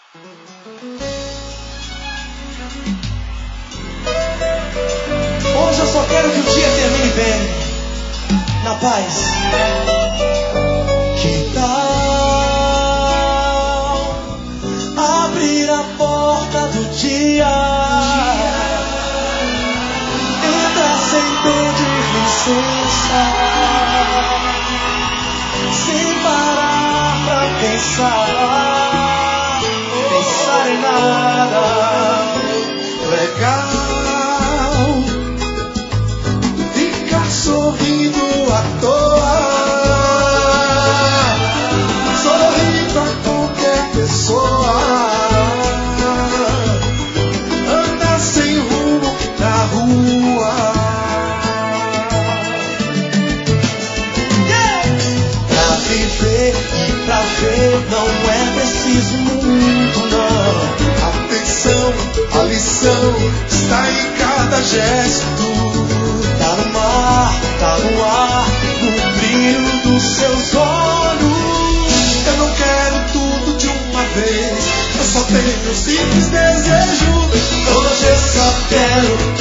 Hoje eu só quero que o dia termine bem, na paz. Que tal abrir a porta do dia? Entrar sem pedir licença, sem parar pra pensar em nada. Legal ficar sorrindo à toa, sorrir pra qualquer pessoa, andar sem rumo na rua. Pra viver e pra ver não é preciso muito, não. Atenção, a lição está em cada gesto. Tá no mar, tá no ar, no brilho dos seus olhos. Eu não quero tudo de uma vez, eu só tenho um simples desejo. Hoje eu só quero